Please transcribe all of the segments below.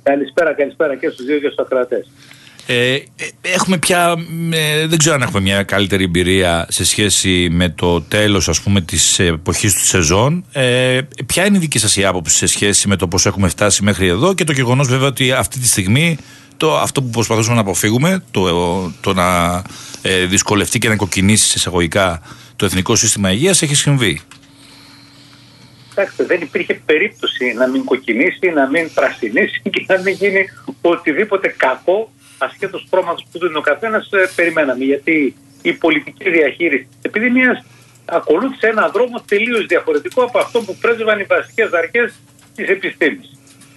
Καλησπέρα και στους δύο και στους ακροατές. Έχουμε πια, δεν ξέρω αν έχουμε μια καλύτερη εμπειρία σε σχέση με το τέλος, ας πούμε, της εποχής του σεζόν. Ποια είναι η δική σας η άποψη σε σχέση με το πώς έχουμε φτάσει μέχρι εδώ και το γεγονός βέβαια ότι αυτή τη στιγμή αυτό που προσπαθούσαμε να αποφύγουμε, το να δυσκολευτεί και να κοκκινήσει σε εισαγωγικά το Εθνικό Σύστημα Υγείας, έχει συμβεί. Κοιτάξτε, δεν υπήρχε περίπτωση να μην κοκκινήσει, να μην πρασινίσει και να μην γίνει οτιδήποτε κακό, ασχέτως πρόγραμματος που δίνει ο καθένας, περιμέναμε. Γιατί η πολιτική διαχείριση της επιδημίας ακολούθησε έναν δρόμο τελείως διαφορετικό από αυτό που πρέσβευαν οι βασικές αρχές της επιστήμης.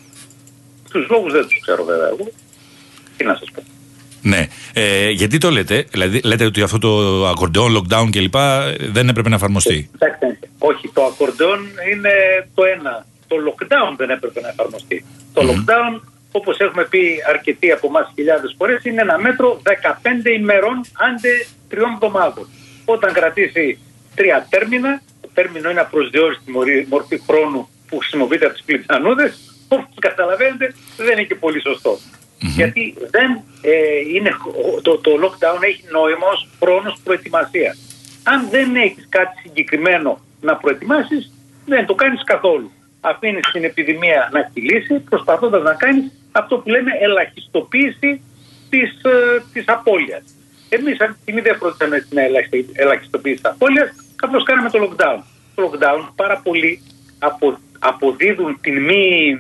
Τους λόγους δεν τους ξέρω βέβαια εγώ. Τι να σας πω. Ναι. Γιατί το λέτε, δηλαδή λέτε ότι αυτό το ακορντεόν, lockdown κλπ. Δεν έπρεπε να εφαρμοστεί. Όχι, το ακορντεόν είναι το ένα. Το lockdown δεν έπρεπε να εφαρμοστεί. Το lockdown, όπως έχουμε πει αρκετοί από εμάς χιλιάδες φορές, είναι ένα μέτρο 15 ημερών άντε 3 εβδομάδων. Όταν κρατήσει 3 τέρμινα, το τέρμινο είναι απροσδιόριστη μορφή χρόνου που χρησιμοποιείται από τις πληθανούδες, όπως καταλαβαίνετε δεν είναι και πολύ σωστό. Γιατί δεν είναι, το lockdown έχει νόημα ως χρόνος προετοιμασίας. Αν δεν έχεις κάτι συγκεκριμένο να προετοιμάσεις, δεν το κάνεις καθόλου. Αφήνεις την επιδημία να κυλήσει, προσπαθώντας να κάνεις αυτό που λέμε ελαχιστοποίηση της απώλειας. Εμείς αυτή τη στιγμή δεν φροντίσαμε την ελαχιστοποίηση της απώλειας, απλώς κάναμε το lockdown. Το lockdown πάρα πολλοί αποδίδουν την μη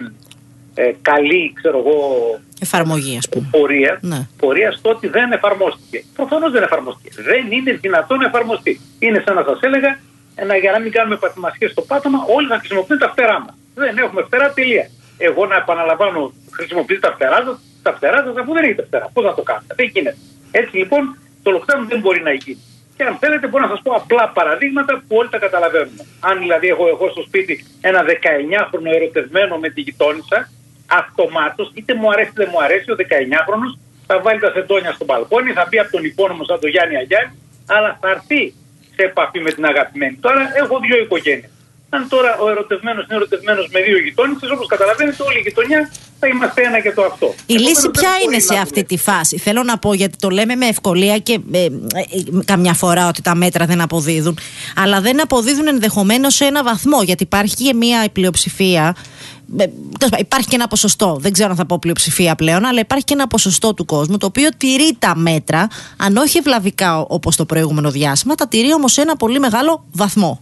καλή, ξέρω εγώ, εφαρμογή, ας πούμε. Πορεία στο ότι δεν εφαρμόστηκε. Προφανώς δεν εφαρμόστηκε. Δεν είναι δυνατόν να εφαρμοστεί. Είναι σαν να σας έλεγα, για να μην κάνουμε πατημασιές στο πάτωμα, όλοι να χρησιμοποιούν τα φτερά μας. Δεν έχουμε φτερά, τελεία. Εγώ να επαναλαμβάνω, χρησιμοποιείτε τα φτερά σας αφού δεν έχετε φτερά. Πώς να το κάνετε? Δεν γίνεται. Έτσι λοιπόν το lockdown δεν μπορεί να γίνει. Και αν θέλετε, μπορώ να σας πω απλά παραδείγματα που όλοι τα καταλαβαίνουμε. Αν δηλαδή εγώ στο σπίτι ένα 19χρονο ερωτευμένο με τη γειτόνισσα, αυτομάτως, είτε μου αρέσει είτε δεν μου αρέσει, ο 19χρονος θα βάλει τα σεντόνια στο μπαλκόνι, θα μπει από τον υπόνομο σαν τον Γιάννη Αγιάννη, αλλά θα έρθει σε επαφή με την αγαπημένη. Τώρα έχω 2 οικογένειες. Αν τώρα ο ερωτευμένος είναι ερωτευμένος με 2 γειτόνισσες, όπως καταλαβαίνετε, όλη η γειτονιά θα είμαστε ένα και το αυτό. Η λύση ποια είναι σε αυτή τη φάση? Θέλω να πω, γιατί το λέμε με ευκολία και καμιά φορά ότι τα μέτρα δεν αποδίδουν, αλλά δεν αποδίδουν ενδεχομένως σε ένα βαθμό, γιατί υπάρχει και μια πλειοψηφία. Υπάρχει και ένα ποσοστό, δεν ξέρω αν θα πω πλειοψηφία πλέον, αλλά υπάρχει και ένα ποσοστό του κόσμου το οποίο τηρεί τα μέτρα, αν όχι ευλαβικά όπως το προηγούμενο διάστημα, τα τηρεί όμως σε ένα πολύ μεγάλο βαθμό.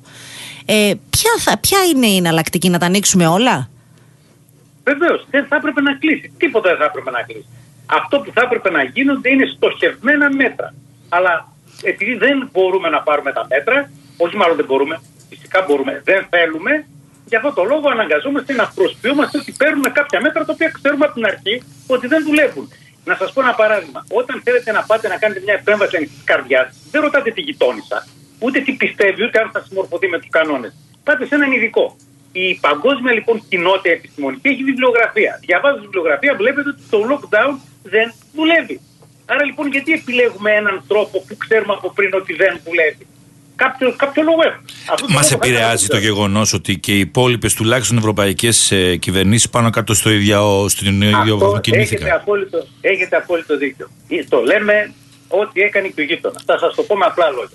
Ποια είναι η εναλλακτική, να τα ανοίξουμε όλα? Βεβαίως, δεν θα έπρεπε να κλείσει. Τίποτα δεν θα έπρεπε να κλείσει. Αυτό που θα έπρεπε να γίνονται είναι στοχευμένα μέτρα. Αλλά επειδή δεν μπορούμε να πάρουμε τα μέτρα, όχι μάλλον δεν μπορούμε, φυσικά μπορούμε, δεν θέλουμε. Γι' αυτό το λόγο αναγκαζόμαστε να προσποιούμαστε ότι παίρνουμε κάποια μέτρα τα οποία ξέρουμε από την αρχή ότι δεν δουλεύουν. Να σας πω ένα παράδειγμα. Όταν θέλετε να πάτε να κάνετε μια επέμβαση ανοιχτής καρδιάς, δεν ρωτάτε τη γειτόνισσα, ούτε τι πιστεύει, ούτε αν θα συμμορφωθεί με τους κανόνες. Πάτε σε έναν ειδικό. Η παγκόσμια λοιπόν κοινότητα επιστημονική έχει βιβλιογραφία. Διαβάζοντας βιβλιογραφία, βλέπετε ότι το lockdown δεν δουλεύει. Άρα λοιπόν, γιατί επιλέγουμε έναν τρόπο που ξέρουμε από πριν ότι δεν δουλεύει? Κάποιο λόγο έχουμε. Μας επηρεάζει το γεγονός ότι και οι υπόλοιπες τουλάχιστον ευρωπαϊκές κυβερνήσεις πάνω κάτω στην ίδιο βαθμό κινήθηκαν? Έχετε απόλυτο δίκιο. Το λέμε ό,τι έκανε και ο γείτονας. Θα σας το πω με απλά λόγια.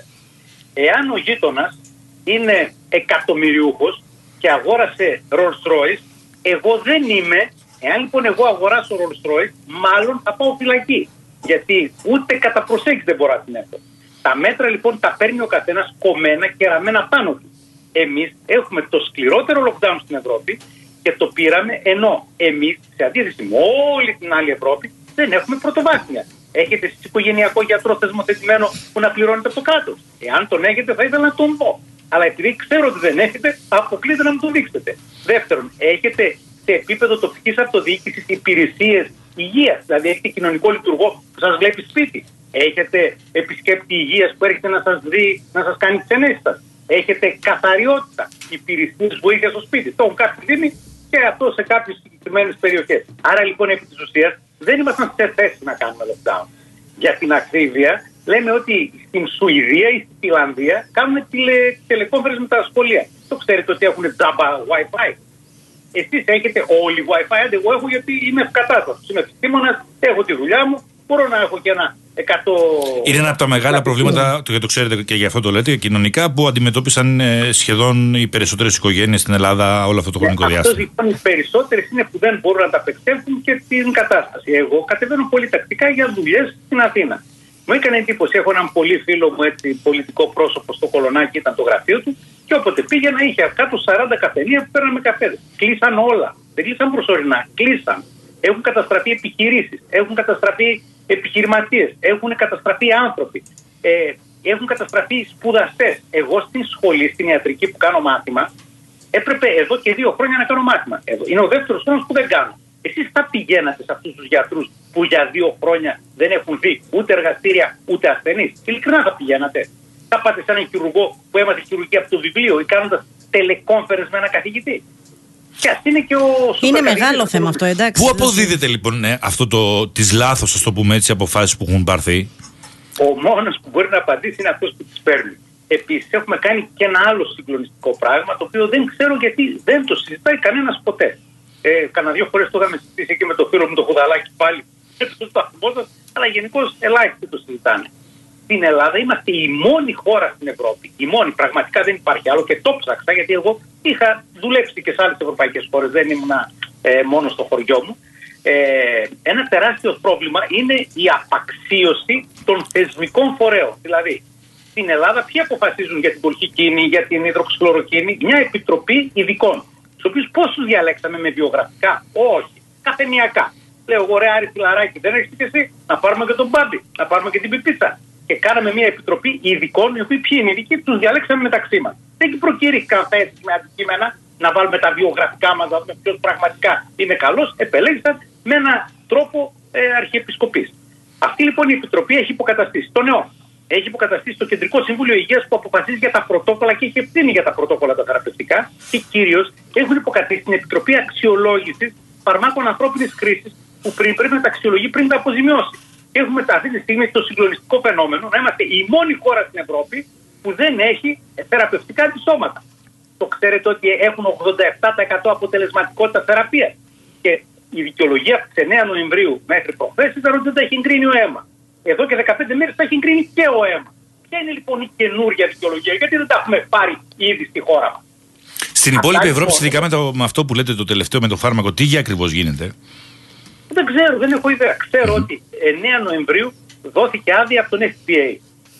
Εάν ο γείτονας είναι εκατομμυριούχος και αγόρασε Rolls Royce, εγώ δεν είμαι. Εάν λοιπόν εγώ αγοράσω Rolls Royce, μάλλον θα πάω φυλακή. Γιατί ούτε κατά προσέγγιση δεν μπορώ να την έχω. Τα μέτρα λοιπόν τα παίρνει ο καθένας κομμένα και ραμμένα πάνω του. Εμείς έχουμε το σκληρότερο lockdown στην Ευρώπη και το πήραμε, ενώ εμείς, σε αντίθεση με όλη την άλλη Ευρώπη, δεν έχουμε πρωτοβάθμια. Έχετε εσείς οικογενειακό γιατρό θεσμοθετημένο που να πληρώνετε από το κράτος? Εάν τον έχετε, θα ήθελα να τον δω. Αλλά επειδή ξέρω ότι δεν έχετε, αποκλείται να μου το δείξετε. Δεύτερον, έχετε σε επίπεδο τοπικής αυτοδιοίκησης υπηρεσίες υγείας. Δηλαδή, έχετε κοινωνικό λειτουργό που σας βλέπει σπίτι. Έχετε επισκέπτη υγείας που έρχεται να σας δει, να σας κάνει τις ενέσεις σας. Έχετε καθαριότητα, υπηρεσίες βοήθειας στο σπίτι. Το έχουν κάποιοι δήμοι και αυτό σε κάποιες συγκεκριμένες περιοχές. Άρα λοιπόν, επί της ουσίας, δεν ήμασταν σε θέση να κάνουμε lockdown. Για την ακρίβεια, λέμε ότι στην Σουηδία ή στην Φιλανδία κάνουν τηλεκόμφερες με τα σχολεία. Το ξέρετε ότι έχουν τζάμπα Wi-Fi? Εσείς έχετε όλοι Wi-Fi, εγώ έχω γιατί είμαι ευκατάστατος. Είμαι επιστήμονας, έχω τη δουλειά μου, μπορώ να έχω και ένα 100. Είναι ένα από τα μεγάλα προβλήματα, και το ξέρετε και γι' αυτό το λέτε, κοινωνικά, που αντιμετώπισαν σχεδόν οι περισσότερες οικογένειες στην Ελλάδα όλο αυτό το χρονικό διάστημα. Αυτό λοιπόν οι περισσότερες είναι που δεν μπορούν να τα απεξέλθουν και την κατάσταση. Εγώ κατεβαίνω πολύ τακτικά για δουλειές στην Αθήνα. Μου έκανε εντύπωση, έχω έναν πολύ φίλο μου, έτσι, πολιτικό πρόσωπο στο Κολονάκι, ήταν το γραφείο του, και όποτε πήγαινα είχε κάτω 40 καφενεία που παίρναμε καφέδες. Κλείσαν όλα. Δεν κλείσαν προσωρινά. Κλείσαν. Έχουν καταστραφεί επιχειρήσεις, έχουν καταστραφεί επιχειρηματίες, έχουν καταστραφεί άνθρωποι, έχουν καταστραφεί σπουδαστές. Εγώ στην σχολή, στην ιατρική που κάνω μάθημα, έπρεπε εδώ και 2 χρόνια να κάνω μάθημα. Είναι ο δεύτερος χρόνος που δεν κάνω. Εσείς θα πηγαίνατε σε αυτούς τους γιατρούς που για 2 χρόνια δεν έχουν δει ούτε εργαστήρια ούτε ασθενείς? Ειλικρινά θα πηγαίνατε? Θα πάτε σε έναν χειρουργό που έμαθε χειρουργία από το βιβλίο ή κάνοντας τελεκόμφερες με έναν καθηγητή? Και ας είναι και είναι μεγάλο θέμα αυτό, εντάξει. Πού αποδίδεται λοιπόν αυτό της λάθος, ας το πούμε έτσι, αποφάσεις που έχουν πάρθει? Ο μόνος που μπορεί να απαντήσει είναι αυτός που τις παίρνει. Επίσης έχουμε κάνει και ένα άλλο συγκλονιστικό πράγμα, το οποίο δεν ξέρω γιατί δεν το συζητάει κανένας ποτέ. Κάνα 2 φορές το είχαμε συζητήσει εκεί με το φίλο μου το Χουδαλάκι πάλι στο σταθμό σας, αλλά γενικώς ελάχιστοι το συζητάνε. Στην Ελλάδα είμαστε η μόνη χώρα στην Ευρώπη, η μόνη, πραγματικά δεν υπάρχει άλλο, και το ψάξα γιατί εγώ είχα δουλέψει και σε άλλες ευρωπαϊκές χώρες, δεν ήμουν μόνο στο χωριό μου. Ένα τεράστιο πρόβλημα είναι η απαξίωση των θεσμικών φορέων. Δηλαδή, στην Ελλάδα ποιοι αποφασίζουν για την κολχικίνη, για την υδροξυκλωροκίνη? Μια επιτροπή ειδικών, τους οποίους πόσους διαλέξαμε με βιογραφικά? Όχι, καφενειακά. Λέω εγώ, ρε Άρη Φιλαράκη, δεν έχεις και εσύ? Να πάρουμε και τον Μπάμπη, να πάρουμε και την Πιπίτσα. Και κάναμε μια επιτροπή ειδικών, οι οποίοι ποιοι είναι ειδικοί, τους διαλέξαμε μεταξύ μας. Δεν προκήρυχαν θέσεις με αντικείμενα να βάλουμε τα βιογραφικά μας, να δούμε ποιος πραγματικά είναι καλός. Επελέγησαν με έναν τρόπο αρχιεπισκοπής. Αυτή λοιπόν η επιτροπή έχει υποκαταστήσει τον ΕΟ. Έχει υποκαταστήσει το Κεντρικό Συμβούλιο Υγείας που αποφασίζει για τα πρωτόκολλα και έχει ευθύνη για τα πρωτόκολλα τα θεραπευτικά. Και κυρίως έχουν υποκαταστήσει την Επιτροπή Αξιολόγησης Φαρμάκων Ανθρώπινης Χρήσης, που πρέπει να τα αξιολογεί πριν τα αποζημιώσει. Έχουμε αυτή τη στιγμή το συγκλονιστικό φαινόμενο να είμαστε η μόνη χώρα στην Ευρώπη που δεν έχει θεραπευτικά αντισώματα. Το ξέρετε ότι έχουν 87% αποτελεσματικότητα θεραπεία. Και η δικαιολογία από τις 9 Νοεμβρίου μέχρι προχθές ήταν ότι δεν τα έχει εγκρίνει ο αίμα. Εδώ και 15 μέρες τα έχει εγκρίνει και ο αίμα. Ποια είναι λοιπόν η καινούργια δικαιολογία? Γιατί δεν τα έχουμε πάρει ήδη στη χώρα μας? Στην υπόλοιπη Ευρώπη, σχετικά με αυτό που λέτε το τελευταίο με το φάρμακο, τι ακριβώς γίνεται? Δεν ξέρω, δεν έχω ιδέα. Ξέρω ότι 9 Νοεμβρίου δόθηκε άδεια από τον FDA.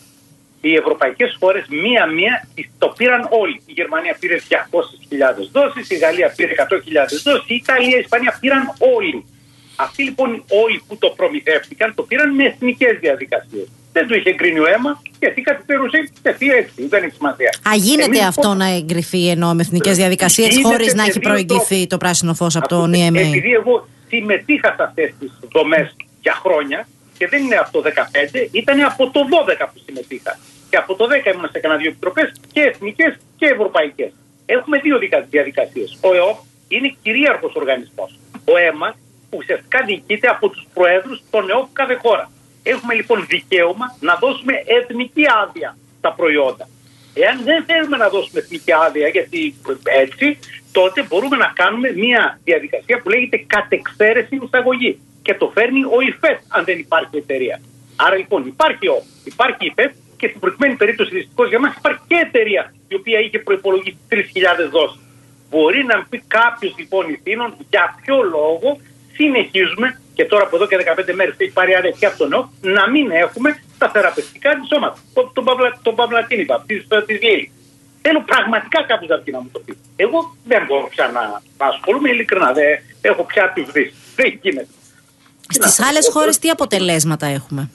Οι ευρωπαϊκές χώρες μία-μία το πήραν όλοι. Η Γερμανία πήρε 200.000 δόσεις, η Γαλλία πήρε 100.000 δόσεις, η Ιταλία, η Ισπανία πήραν όλοι. Αυτοί λοιπόν όλοι που το προμηθεύτηκαν το πήραν με εθνικές διαδικασίες. Δεν το είχε εγκρίνει ο αίμα, γιατί καθυστερούσε έτσι, δεν έχει σημασία. Γίνεται αυτό να εγκριθεί ενώ με εθνικές διαδικασίες χωρίς να έχει προηγηθεί το πράσινο φως από τον EMA? Επειδή εγώ συμμετείχα σε αυτές τις δομές για χρόνια, και δεν είναι από το 2015, ήταν από το 2012 που συμμετείχα. Και από το 2010 ήμουν σε κανένα 2 επιτροπές, και εθνικές και ευρωπαϊκές. Έχουμε 2 διαδικασίες. Ο ΕΟΠ είναι κυρίαρχος οργανισμός. Ο αίμα ουσιαστικά διοικείται από τους προέδρους των ΕΟΠ κάθε χώρα. Έχουμε λοιπόν δικαίωμα να δώσουμε εθνική άδεια στα προϊόντα. Εάν δεν θέλουμε να δώσουμε εθνική άδεια, γιατί έτσι, τότε μπορούμε να κάνουμε μια διαδικασία που λέγεται κατεξαίρεση εισαγωγή. Και το φέρνει ο ΙΦΕΤ, αν δεν υπάρχει εταιρεία. Άρα λοιπόν υπάρχει ΙΦΕΤ, και στην προκειμένη περίπτωση δυστυχώς για μας υπάρχει και εταιρεία η οποία είχε προϋπολογίσει 3.000 δόσεις. Μπορεί να πει κάποιος λοιπόν ηθήνων για ποιο λόγο συνεχίζουμε, και τώρα από εδώ και 15 μέρες έχει πάρει άδεια και από τον ΕΟ, να μην έχουμε τα θεραπευτικά αντισώματα. Τον Παυλατίνη, τη Λίλη. Θέλω πραγματικά κάποιος να πει να μου το πει. Εγώ δεν μπορώ πια να ασχολούμαι, ειλικρινά. Δεν έχω πια τους δει. Δεν γίνεται. Στις άλλες χώρες τι αποτελέσματα έχουμε?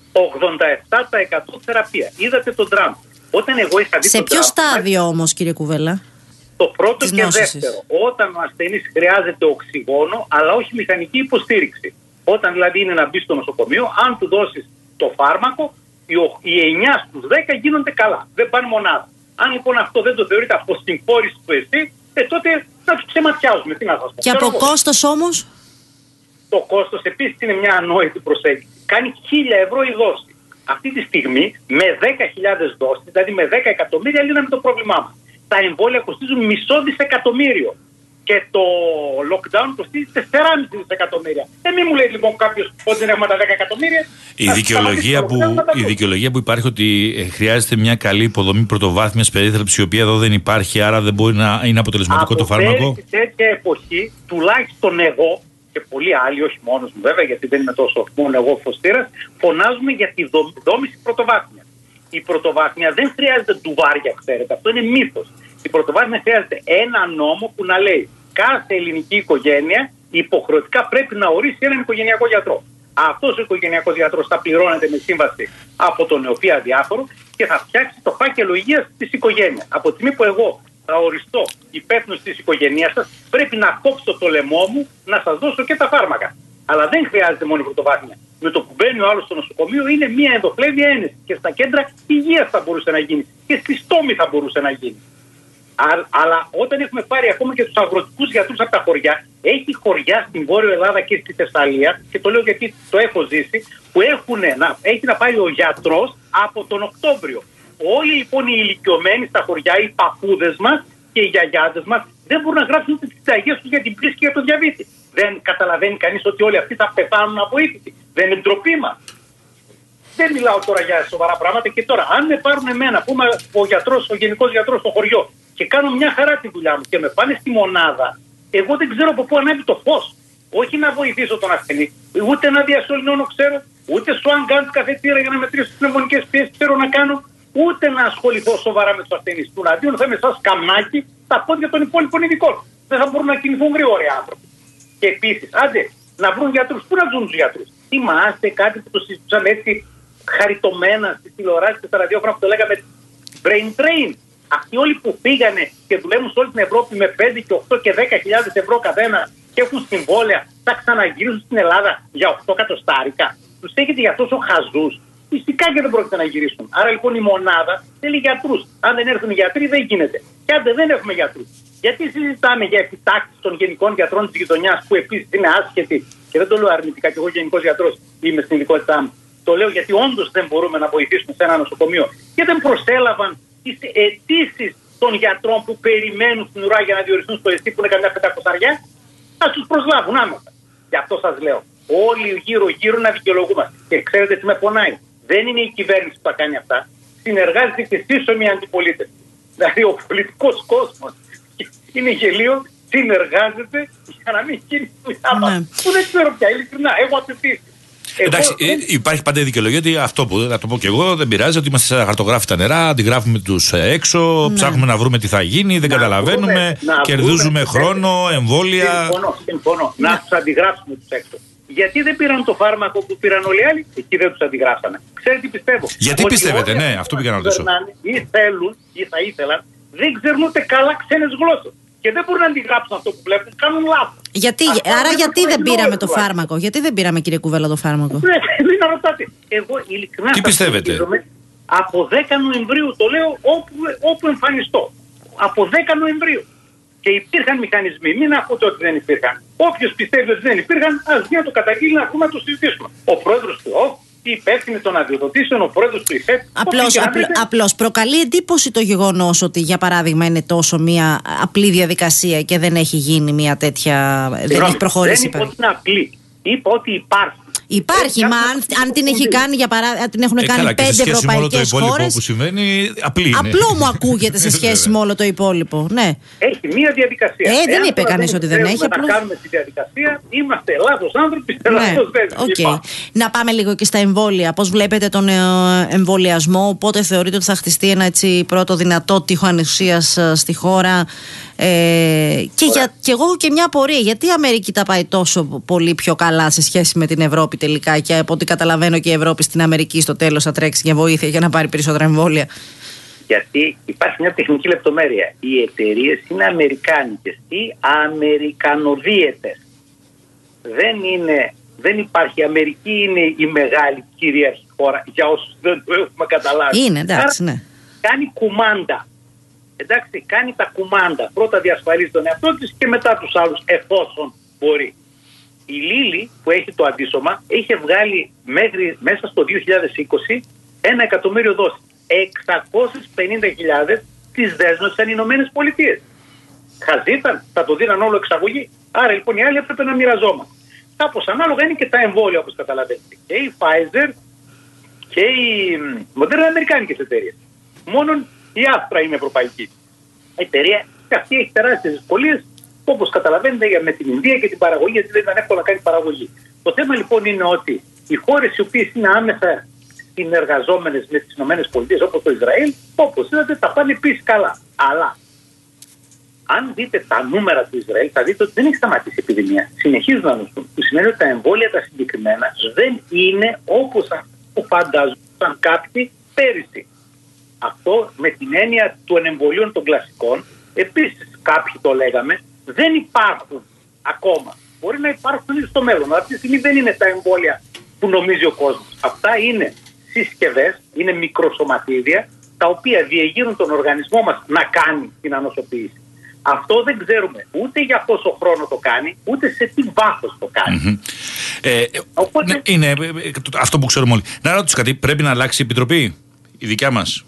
87% θεραπεία. Είδατε τον Τραμπ. Όταν εγώ είχα δει σε ποιο στάδιο όμως, κύριε Κουβέλα? Το πρώτο και δεύτερο. Όταν ο ασθενής χρειάζεται οξυγόνο, αλλά όχι μηχανική υποστήριξη. Όταν δηλαδή είναι να μπει στο νοσοκομείο, αν του δώσεις το φάρμακο, οι 9 στους 10 γίνονται καλά. Δεν πάνε μονάδα. Αν λοιπόν αυτό δεν το θεωρείται από συμφόρηση του εσύ, τότε θα τους ξεματιάζουμε. Τι να σας πω. Και από κόστος όμως? Το κόστος επίσης είναι μια ανόητη προσέγγιση. Κάνει 1.000 ευρώ η δόση. Αυτή τη στιγμή με 10.000 δόσεις, δηλαδή με 10 εκατομμύρια, λύναμε το πρόβλημά μας. Τα εμβόλια κοστίζουν $500 million. και το lockdown κοστίζει 4,5 δισεκατομμύρια. Μην μου λέει λοιπόν κάποιος ότι δεν έχουμε τα 10 εκατομμύρια. Η δικαιολογία που υπάρχει ότι χρειάζεται μια καλή υποδομή πρωτοβάθμιας περίθαλψης, η οποία εδώ δεν υπάρχει, άρα δεν μπορεί να είναι αποτελεσματικό το φάρμακο. Σε τέτοια εποχή, τουλάχιστον εγώ και πολλοί άλλοι, όχι μόνος μου βέβαια, γιατί δεν είμαι τόσο μόνο εγώ φωστήρας, φωνάζουμε για τη δόμηση πρωτοβάθμια. Η πρωτοβάθμια δεν χρειάζεται ντουβάρια, ξέρετε, αυτό είναι μύθος. Η πρωτοβάθμια χρειάζεται ένα νόμο που να λέει κάθε ελληνική οικογένεια υποχρεωτικά πρέπει να ορίσει έναν οικογενειακό γιατρό. Αυτός ο οικογενειακός γιατρός θα πληρώνεται με σύμβαση από τον ΕΟΠΗ αδιάφορο και θα φτιάξει το φάκελο υγείας της οικογένειας. Από τη στιγμή που εγώ θα οριστώ υπεύθυνος της οικογένειας σας, πρέπει να κόψω το λαιμό μου να σας δώσω και τα φάρμακα. Αλλά δεν χρειάζεται μόνο η πρωτοβάθμια. Με το που μπαίνει ο άλλος στο νοσοκομείο είναι μια ενδοφλέβια ένεση. Και στα κέντρα υγείας θα μπορούσε να γίνει. Και στη στόμη θα μπορούσε να γίνει. Αλλά όταν έχουμε πάρει ακόμα και τους αγροτικούς γιατρούς από τα χωριά, έχει χωριά στην Βόρειο Ελλάδα και στη Θεσσαλία, και το λέω γιατί το έχω ζήσει, που έχει να πάει ο γιατρός από τον Οκτώβριο. Όλοι λοιπόν οι ηλικιωμένοι στα χωριά, οι παππούδες μας και οι γιαγιάδες μας, δεν μπορούν να γράψουν τις συνταγές τους για την πλήση και για το διαβήτη. Δεν καταλαβαίνει κανείς ότι όλοι αυτοί θα πεθάνουν αβοήθητοι. Δεν είναι ντροπή μας. Δεν μιλάω τώρα για σοβαρά πράγματα. Και τώρα, αν με πάρουν εμένα που είμαι ο γενικός γιατρός στο χωριό και κάνω μια χαρά τη δουλειά μου και με πάνε στη μονάδα, εγώ δεν ξέρω από πού ανάβει το φως. Όχι να βοηθήσω τον ασθενή, ούτε να διασωληνώνω ξέρω, ούτε σουάνγκαντ καθετήρα για να μετρήσω τις πνευμονικές πιέσεις ξέρω να κάνω, ούτε να ασχοληθώ σοβαρά με τους ασθενείς. Του αντίον θα είμαι σαν σκαμνάκι στα πόδια των υπόλοιπων ειδικών. Δεν θα μπορούν να κινηθούν γρήγορα οι άνθρωποι. Και επίσης, άντε να βρουν γιατρούς. Πού να βρουν τους γιατρούς? Θυμάστε κάτι που το συζητούσαμε έτσι χαριτωμένα στις τηλεοράσεις και στα ραδιόφωνα που το λέγαμε brain drain. Αυτοί όλοι που πήγανε και δουλεύουν σε όλη την Ευρώπη με 5 και 8 και 10.000 ευρώ καθένα και έχουν συμβόλαια, θα ξαναγυρίσουν στην Ελλάδα για 8 εκατοστάρικα. Τους έχετε για τόσο χαζούς? Φυσικά και δεν πρόκειται να γυρίσουν. Άρα λοιπόν η μονάδα θέλει γιατρούς. Αν δεν έρθουν οι γιατροί δεν γίνεται. Και αν δεν έχουμε γιατρούς, γιατί συζητάμε για επιτάξεις των γενικών γιατρών της γειτονιάς που επίσης είναι άσχετοι? Και δεν το λέω αρνητικά, και εγώ γενικός γιατρός είμαι στην ειδικότητά μου. Το λέω γιατί όντως δεν μπορούμε να βοηθήσουμε σε ένα νοσοκομείο. Και δεν προσέλαβαν τις αιτήσεις των γιατρών που περιμένουν στην ουρά για να διοριστούν στο ΕΣΥ που είναι καμιά 500. Να τους προσλάβουν άμεσα. Γι' αυτό σας λέω. Όλοι γύρω-γύρω να δικαιολογούμαστε. Και ξέρετε τι με πονάει? Δεν είναι η κυβέρνηση που τα κάνει αυτά. Συνεργάζεται και σύσσωμη αντιπολίτευση. Δηλαδή ο πολιτικός κόσμος είναι γελίο, συνεργάζεται για να μην γίνει δουλειά μας. Που δεν ξέρω πια, ειλικρινά, έχω αφιπτήσει. Εντάξει, υπάρχει πάντα η δικαιολογία ότι αυτό που θα το πω και εγώ, δεν πειράζει, ότι είμαστε σε χαρτογράφητα νερά, αντιγράφουμε τους έξω, ψάχνουμε να βρούμε τι θα γίνει, δεν καταλαβαίνουμε, κερδίζουμε χρόνο, εμβόλια. Συμφωνώ. Να τους αντιγράψουμε τους έξω. Γιατί δεν πήραν το φάρμακο που πήραν όλοι οι άλλοι? Εκεί δεν τους αντιγράψανε. Ξέρετε τι πιστεύω? Γιατί πιστεύετε, ναι, αυτό πήγα να ρωτήσω. Ή θέλουν ή θα ήθελαν, δεν ξέρουν ούτε καλά ξένες γλώσσες. Και δεν μπορούν να αντιγράψουν αυτό που βλέπουν, κάνουν λάθος. Άρα γιατί δεν πήραμε το φάρμακο? Γιατί δεν πήραμε, κύριε Κουβέλα, το φάρμακο? Δεν να ρωτάτε. Εγώ ειλικρινά. Τι πιστεύετε? Από 10 Νοεμβρίου το λέω όπου εμφανιστώ. Από 10 Νοεμβρίου. Και υπήρχαν μηχανισμοί. Μην ακούτε ότι δεν υπήρχαν. Όποιος πιστεύει ότι δεν υπήρχαν, ας βγει να το καταγγείλει, να ακούμε να το συζητήσουμε. Ο πρόεδρος του ΟΦ, η υπεύθυνη των αδειοδοτήσεων, ο πρόεδρος του ΙΦΕΤ. Απλώς προκαλεί εντύπωση το γεγονός ότι, για παράδειγμα, είναι τόσο μια απλή διαδικασία και δεν έχει γίνει μια τέτοια. Δεν έχει προχωρήσει. Δεν είπα ότι είναι απλή. Είπα ότι υπάρχει. Υπάρχει, μα αν την έχει κάνει, για παράδειγμα, την έχουν κάνει 5 ευρωπαϊκές χώρες. Που συμβαίνει, απλή είναι. Απλό μου ακούγεται σε σχέση με όλο το υπόλοιπο. Ναι. Έχει μία διαδικασία. Δεν είπε κανείς ότι δεν έχει. Απλώς να κάνουμε τη διαδικασία, είμαστε λάθος άνθρωποι, λάθος βέβαιοι. Να πάμε λίγο και στα εμβόλια. Πώς βλέπετε τον εμβολιασμό, πότε θεωρείτε ότι θα χτιστεί ένα έτσι πρώτο δυνατό τείχο ανεξίας στη χώρα? Και εγώ και μια απορία, γιατί η Αμερική τα πάει τόσο πολύ πιο καλά σε σχέση με την Ευρώπη τελικά, και από ό,τι καταλαβαίνω και η Ευρώπη στην Αμερική στο τέλος θα τρέξει για βοήθεια για να πάρει περισσότερα εμβόλια? Γιατί υπάρχει μια τεχνική λεπτομέρεια. Οι εταιρείες είναι αμερικάνικες ή αμερικανοδίαιτες. Δεν υπάρχει. Η Αμερική είναι η μεγάλη κυρίαρχη χώρα, για όσους δεν το έχουμε καταλάβει. Είναι, εντάξει, ναι. Κάνει κουμάντα. Εντάξει, κάνει τα κουμάντα. Πρώτα διασφαλίζει τον εαυτό της και μετά τους άλλους, εφόσον μπορεί. Η Λίλη, που έχει το αντίσωμα, είχε βγάλει μέσα στο 2020 1 εκατομμύριο δόσεις. 650.000 τις δέσμευσαν οι Ηνωμένες Πολιτείες. Χαζί ήταν, θα το δίναν όλο εξαγωγή. Άρα λοιπόν οι άλλοι έπρεπε να μοιραζόμαστε. Κάπως ανάλογα είναι και τα εμβόλια, όπως καταλαβαίνετε. Και η Pfizer και η Moderna είναι αμερικάνικες εταιρείες. Μόνον η Astra είναι ευρωπαϊκή εταιρεία και αυτή έχει τεράστιες δυσκολίες, όπως καταλαβαίνετε, με την Ινδία και την παραγωγή, γιατί δεν ήταν εύκολο να κάνει παραγωγή. Το θέμα λοιπόν είναι ότι οι χώρες οι οποίες είναι άμεσα συνεργαζόμενες με τις ΗΠΑ, όπως το Ισραήλ, όπως είδατε, τα πάνε επίσης καλά. Αλλά αν δείτε τα νούμερα του Ισραήλ, θα δείτε ότι δεν έχει σταματήσει η επιδημία. Συνεχίζουν να νοσούν. Που σημαίνει ότι τα εμβόλια τα συγκεκριμένα δεν είναι όπως φανταζόταν κάποιοι πέρυσι. Αυτό με την έννοια των εμβολίων των κλασικών, επίσης κάποιοι το λέγαμε, δεν υπάρχουν ακόμα. Μπορεί να υπάρχουν ήδη στο μέλλον, αλλά αυτή τη στιγμή δεν είναι τα εμβόλια που νομίζει ο κόσμος. Αυτά είναι συσκευές, είναι μικροσωματίδια, τα οποία διεγείρουν τον οργανισμό μας να κάνει την ανοσοποίηση. Αυτό δεν ξέρουμε ούτε για πόσο χρόνο το κάνει, ούτε σε τι βάθος το κάνει. Οπότε... είναι αυτό που ξέρουμε όλοι. Να ρωτήσω κάτι, πρέπει να αλλάξει η Επιτροπή, η δικιά μας?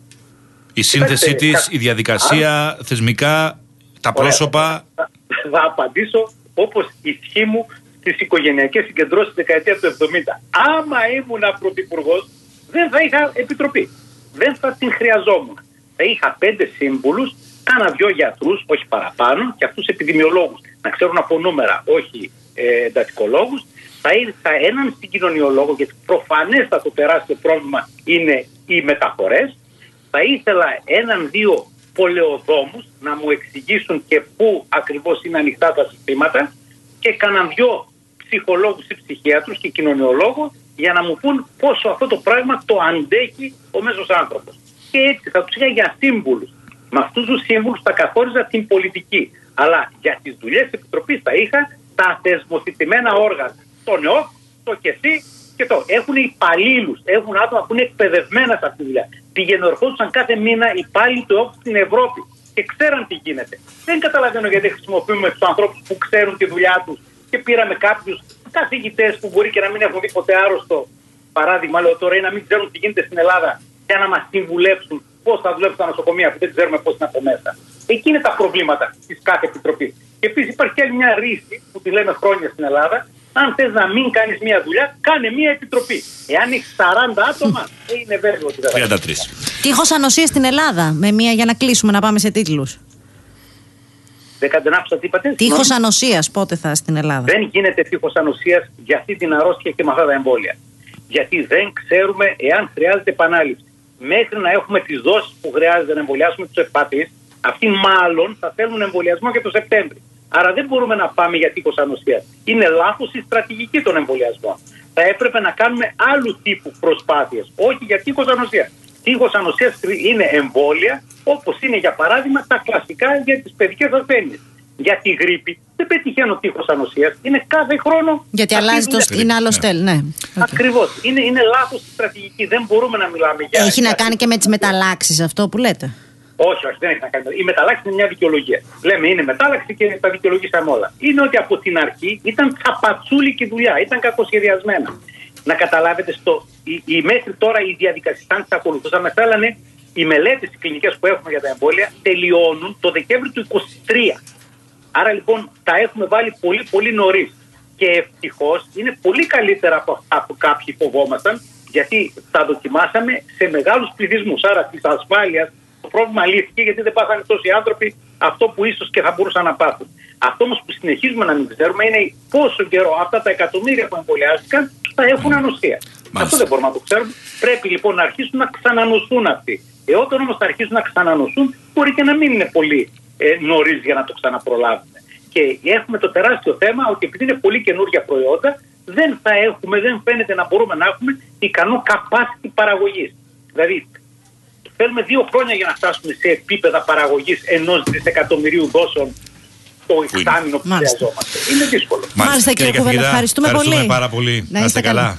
Η σύνθεσή της, η διαδικασία, θεσμικά, τα πρόσωπα. Θα απαντήσω όπως ισχύει μου στις οικογενειακές συγκεντρώσεις τη δεκαετία του 70. Άμα ήμουν πρωθυπουργός, δεν θα είχα επιτροπή. Δεν θα την χρειαζόμουν. Θα είχα 5 σύμβουλους, κάνα 2 γιατρούς, όχι παραπάνω, και αυτούς επιδημιολόγους. Να ξέρουν από νούμερα, όχι εντατικολόγους. Θα ήρθα έναν συγκοινωνιολόγο, γιατί προφανέστατο τεράστιο πρόβλημα είναι οι μεταφορές. Θα ήθελα 1-2 πολεοδόμους να μου εξηγήσουν και πού ακριβώς είναι ανοιχτά τα συστήματα και κανέναν 2 ψυχολόγους ή ψυχίατρους και κοινωνιολόγους για να μου πούν πόσο αυτό το πράγμα το αντέχει ο μέσος άνθρωπος. Και έτσι θα τους είχα για σύμβουλους. Με αυτούς τους σύμβουλους θα καθόριζα την πολιτική. Αλλά για τις δουλειές της Επιτροπής θα είχα τα θεσμοθετημένα όργανα. Το ΝΕΟΚ, το ΚΕΣΥ και το. Έχουν υπαλλήλους, έχουν άτομα που είναι εκπαιδευμένα σε αυτή τη δουλειά. Πηγαινορχόντουσαν κάθε μήνα υπάλληλοι του ΕΟΚ στην Ευρώπη και ξέραν τι γίνεται. Δεν καταλαβαίνω γιατί χρησιμοποιούμε τους ανθρώπους που ξέρουν τη δουλειά τους και πήραμε κάποιους καθηγητές που μπορεί και να μην έχουν δει ποτέ άρρωστο. Παράδειγμα, λέω τώρα, ή να μην ξέρουν τι γίνεται στην Ελλάδα για να μας συμβουλεύσουν πώς θα δουλεύουν στα νοσοκομεία που δεν ξέρουμε πώς είναι από μέσα. Εκεί είναι τα προβλήματα της κάθε επιτροπής. Και επίσης υπάρχει και άλλη μια ρίση που τη λέμε χρόνια στην Ελλάδα. Αν θες να μην κάνεις μια δουλειά, κάνε μια επιτροπή. Εάν έχεις 40 άτομα, είναι βέβαιο ότι δεν θα. 33. Τείχος ανοσίας στην Ελλάδα, με μια για να κλείσουμε, να πάμε σε τίτλους. Δεν κατενάψα τι είπατε. Τείχος ανοσίας, πότε θα στην Ελλάδα? Δεν γίνεται τείχος ανοσίας για αυτή την αρρώστια και με αυτά τα εμβόλια. Γιατί δεν ξέρουμε εάν χρειάζεται επανάληψη. Μέχρι να έχουμε τις δόσεις που χρειάζεται να εμβολιάσουμε τους ευπαθείς, αυτοί μάλλον θα θέλουν εμβολιασμό και το Σεπτέμβρη. Άρα δεν μπορούμε να πάμε για τείχος ανοσίας. Είναι λάθος η στρατηγική των εμβολιασμών. Θα έπρεπε να κάνουμε άλλου τύπου προσπάθειες, όχι για τείχος ανοσίας. Τείχος ανοσίας είναι εμβόλια, όπως είναι για παράδειγμα τα κλασικά για τις παιδικές ασθένειες. Για τη γρίπη δεν πετυχαίνω τείχος ανοσίας, είναι κάθε χρόνο. Γιατί αλλάζει είναι άλλο στέλ, ναι. Ακριβώς. Είναι λάθος η στρατηγική. Δεν μπορούμε να μιλάμε για. Έχει να κάνει και με τις μεταλλάξεις αυτό που λέτε? Όχι, δεν έχει να κάνει. Η μεταλλάξη είναι μια δικαιολογία. Λέμε είναι μετάλλαξη και τα δικαιολογήσαμε όλα. Είναι ότι από την αρχή ήταν τσαπατσούλικη δουλειά, ήταν κακοσχεδιασμένα. Να καταλάβετε, μέχρι τώρα οι διαδικασίες, αν τις ακολουθούσαμε, θέλανε οι μελέτες, οι κλινικές που έχουμε για τα εμβόλια, τελειώνουν το Δεκέμβρη του 2023. Άρα λοιπόν τα έχουμε βάλει πολύ πολύ νωρίς. Και ευτυχώς είναι πολύ καλύτερα από αυτά που κάποιοι φοβόμασταν, γιατί τα δοκιμάσαμε σε μεγάλους πληθυσμούς. Άρα της ασφάλειας το πρόβλημα λύθηκε, γιατί δεν πάθανε τόσοι άνθρωποι αυτό που ίσως και θα μπορούσαν να πάθουν. Αυτό όμως που συνεχίζουμε να μην ξέρουμε είναι πόσο καιρό αυτά τα εκατομμύρια που εμβολιάστηκαν θα έχουν ανοσία. Αυτό δεν μπορούμε να το ξέρουμε. Πρέπει λοιπόν να αρχίσουν να ξανανοσούν αυτοί. Όταν όμως θα αρχίσουν να ξανανοσούν, μπορεί και να μην είναι πολύ νωρίς για να το ξαναπρολάβουμε. Και έχουμε το τεράστιο θέμα ότι επειδή είναι πολύ καινούργια προϊόντα, δεν φαίνεται να μπορούμε να έχουμε ικανό capacity παραγωγής. Δηλαδή, θέλουμε 2 χρόνια για να φτάσουμε σε επίπεδα παραγωγής 1 δισεκατομμυρίου δόσεων το εξάμηνο που χρειαζόμαστε. Είναι δύσκολο. Μάλιστα, κύριε Κουβέλα, ευχαριστούμε πολύ. Πάρα πολύ. Να είστε καλά.